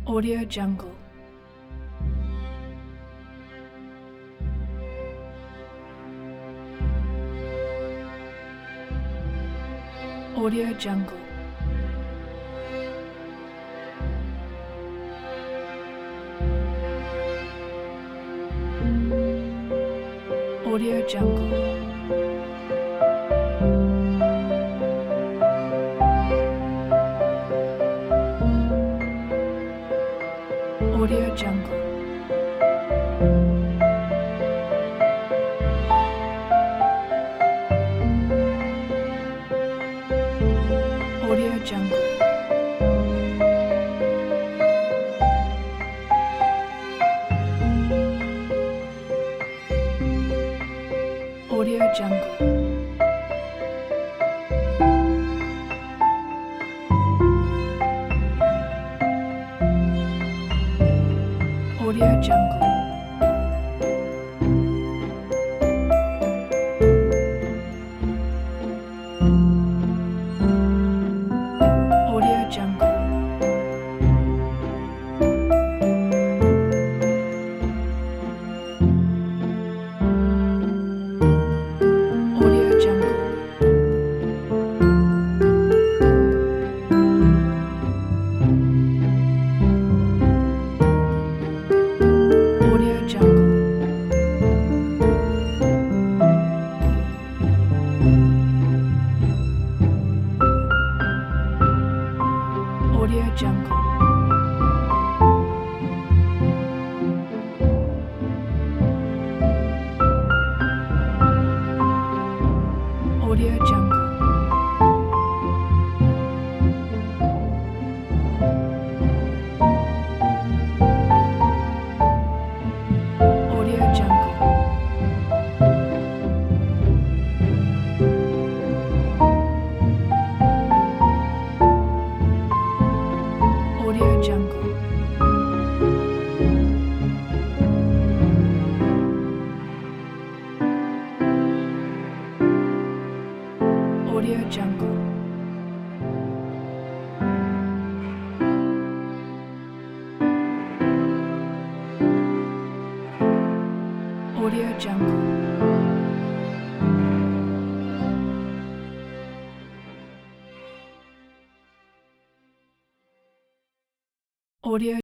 Audio Jungle. Audio Jungle. Audio Jungle. Audio Jungle. Audio Jungle. Audio Jungle. Audio Jungle. Audio Jungle. Audio Jungle. Audio Jungle. Audio Jungle. Audio Jungle. Audio Jungle. Audio Jungle. Audio Jungle. Audio Jungle. Audio